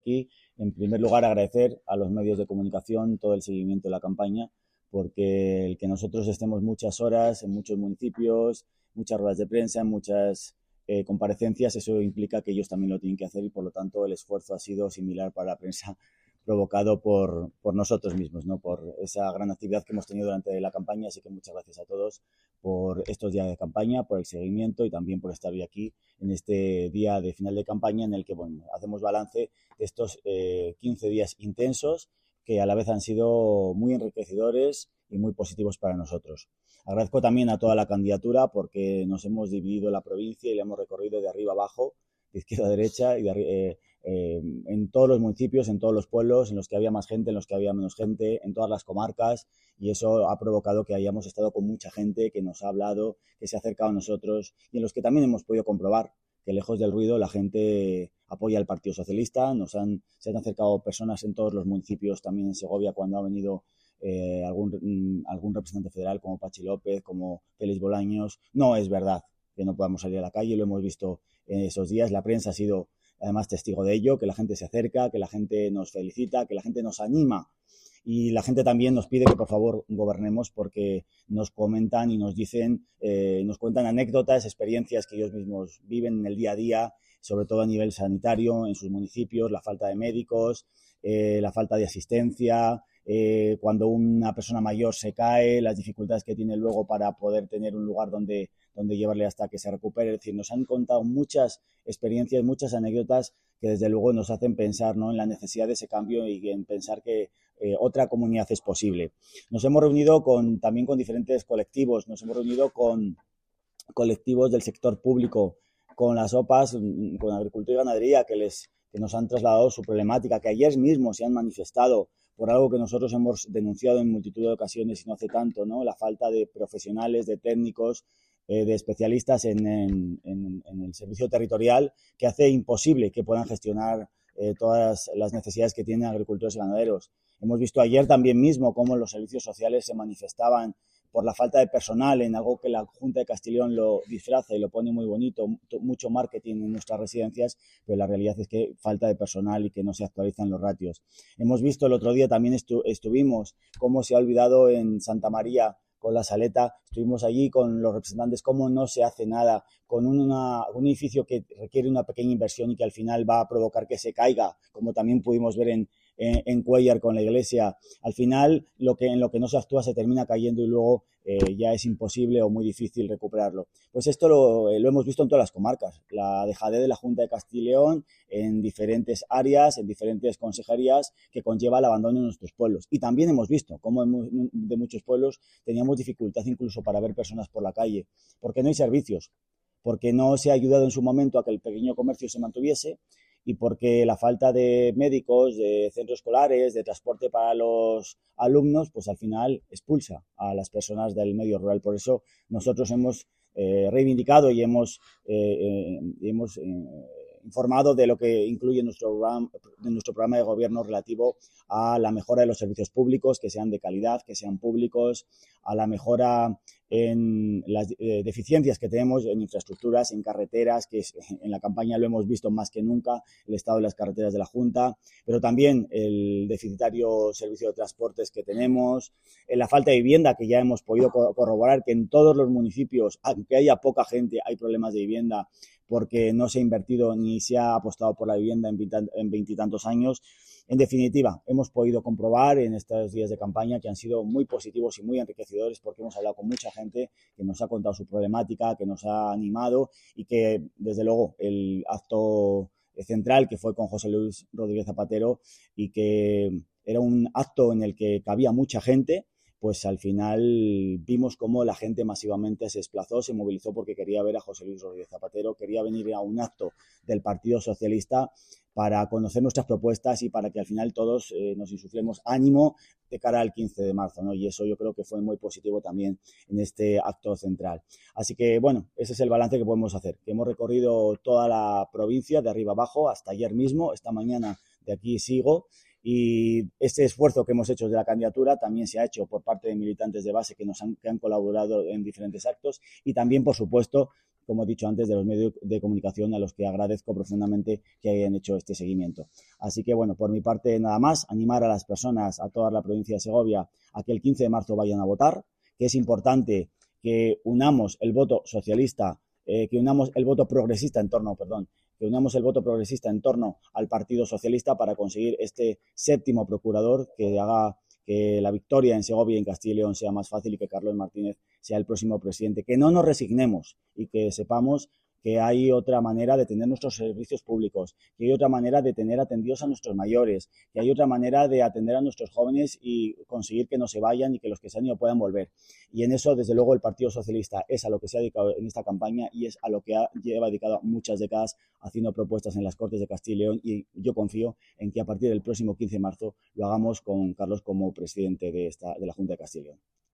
aquí. En primer lugar, agradecer a los medios de comunicación todo el seguimiento de la campaña, porque el que nosotros estemos muchas horas en muchos municipios, muchas ruedas de prensa, en muchas comparecencias, eso implica que ellos también lo tienen que hacer y por lo tanto el esfuerzo ha sido similar para la prensa provocado por nosotros mismos, ¿no? Por esa gran actividad que hemos tenido durante la campaña. Así que muchas gracias a todos por estos días de campaña, por el seguimiento y también por estar hoy aquí en este día de final de campaña en el que bueno, hacemos balance de estos 15 días intensos que a la vez han sido muy enriquecedores y muy positivos para nosotros. Agradezco también a toda la candidatura porque nos hemos dividido la provincia y la hemos recorrido de arriba abajo, de izquierda a derecha y en todos los municipios, en todos los pueblos, en los que había más gente, en los que había menos gente, en todas las comarcas, y eso ha provocado que hayamos estado con mucha gente que nos ha hablado, que se ha acercado a nosotros y en los que también hemos podido comprobar que lejos del ruido la gente apoya al Partido Socialista. Se han acercado personas en todos los municipios, también en Segovia, cuando ha venido algún representante federal como Pachi López, como Félix Bolaños. No es verdad que no podamos salir a la calle, lo hemos visto en esos días. La prensa ha sido además testigo de ello, que la gente se acerca, que la gente nos felicita, que la gente nos anima y la gente también nos pide que por favor gobernemos porque nos comentan y nos dicen, nos cuentan anécdotas, experiencias que ellos mismos viven en el día a día, sobre todo a nivel sanitario en sus municipios, la falta de médicos, la falta de asistencia, cuando una persona mayor se cae, las dificultades que tiene luego para poder tener un lugar donde llevarle hasta que se recupere. Es decir, nos han contado muchas experiencias, muchas anécdotas que desde luego nos hacen pensar, ¿no?, en la necesidad de ese cambio y en pensar que otra comunidad es posible. Nos hemos reunido también con diferentes colectivos, nos hemos reunido con colectivos del sector público, con las OPAs, con Agricultura y Ganadería, que nos han trasladado su problemática, que ayer mismo se han manifestado por algo que nosotros hemos denunciado en multitud de ocasiones y no hace tanto, ¿no?, la falta de profesionales, de técnicos, de especialistas en el servicio territorial, que hace imposible que puedan gestionar todas las necesidades que tienen agricultores y ganaderos. Hemos visto ayer también mismo cómo los servicios sociales se manifestaban por la falta de personal, en algo que la Junta de Castilla y León lo disfraza y lo pone muy bonito, mucho marketing en nuestras residencias, pero la realidad es que falta de personal y que no se actualizan los ratios. Hemos visto el otro día, también estuvimos, cómo se ha olvidado en Santa María con la Saleta, estuvimos allí con los representantes, cómo no se hace nada, con un edificio que requiere una pequeña inversión y que al final va a provocar que se caiga, como también pudimos ver en Cuéllar con la iglesia. Al final, en lo que no se actúa se termina cayendo y luego ya es imposible o muy difícil recuperarlo. Pues esto lo hemos visto en todas las comarcas, la dejadez de la Junta de Castilla y León en diferentes áreas, en diferentes consejerías, que conlleva el abandono de nuestros pueblos. Y también hemos visto cómo de muchos pueblos teníamos dificultad incluso para ver personas por la calle, porque no hay servicios, porque no se ha ayudado en su momento a que el pequeño comercio se mantuviese y porque la falta de médicos, de centros escolares, de transporte para los alumnos, pues al final expulsa a las personas del medio rural. Por eso nosotros hemos reivindicado y hemos informado de lo que incluye nuestro programa de gobierno relativo a la mejora de los servicios públicos, que sean de calidad, que sean públicos, a la mejora en las deficiencias que tenemos en infraestructuras, en carreteras, que en la campaña lo hemos visto más que nunca, el estado de las carreteras de la Junta, pero también el deficitario servicio de transportes que tenemos, la falta de vivienda, que ya hemos podido corroborar que en todos los municipios, aunque haya poca gente, hay problemas de vivienda porque no se ha invertido ni se ha apostado por la vivienda en veintitantos años. En definitiva, hemos podido comprobar en estos días de campaña que han sido muy positivos y muy enriquecedores porque hemos hablado con mucha gente que nos ha contado su problemática, que nos ha animado y que, desde luego, el acto central, que fue con José Luis Rodríguez Zapatero y que era un acto en el que cabía mucha gente, pues al final vimos cómo la gente masivamente se desplazó, se movilizó porque quería ver a José Luis Rodríguez Zapatero, quería venir a un acto del Partido Socialista para conocer nuestras propuestas y para que al final todos nos insuflemos ánimo de cara al 15 de marzo, ¿no? Y eso yo creo que fue muy positivo también en este acto central. Así que, bueno, ese es el balance que podemos hacer, que hemos recorrido toda la provincia de arriba abajo hasta ayer mismo, esta mañana de aquí sigo. Y este esfuerzo que hemos hecho de la candidatura también se ha hecho por parte de militantes de base que han colaborado en diferentes actos y también, por supuesto, como he dicho antes, de los medios de comunicación a los que agradezco profundamente que hayan hecho este seguimiento. Así que, bueno, por mi parte nada más, animar a las personas, a toda la provincia de Segovia, a que el 15 de marzo vayan a votar, que es importante que unamos el voto socialista, que unamos el voto progresista que unamos el voto progresista en torno al Partido Socialista para conseguir este séptimo procurador que haga que la victoria en Segovia y en Castilla y León sea más fácil y que Carlos Martínez sea el próximo presidente. Que no nos resignemos y que sepamos que hay otra manera de tener nuestros servicios públicos, que hay otra manera de tener atendidos a nuestros mayores, que hay otra manera de atender a nuestros jóvenes y conseguir que no se vayan y que los que se han ido puedan volver. Y en eso, desde luego, el Partido Socialista es a lo que se ha dedicado en esta campaña y es a lo que lleva dedicado muchas décadas haciendo propuestas en las Cortes de Castilla y León, y yo confío en que a partir del próximo 15 de marzo lo hagamos con Carlos como presidente de la Junta de Castilla y León.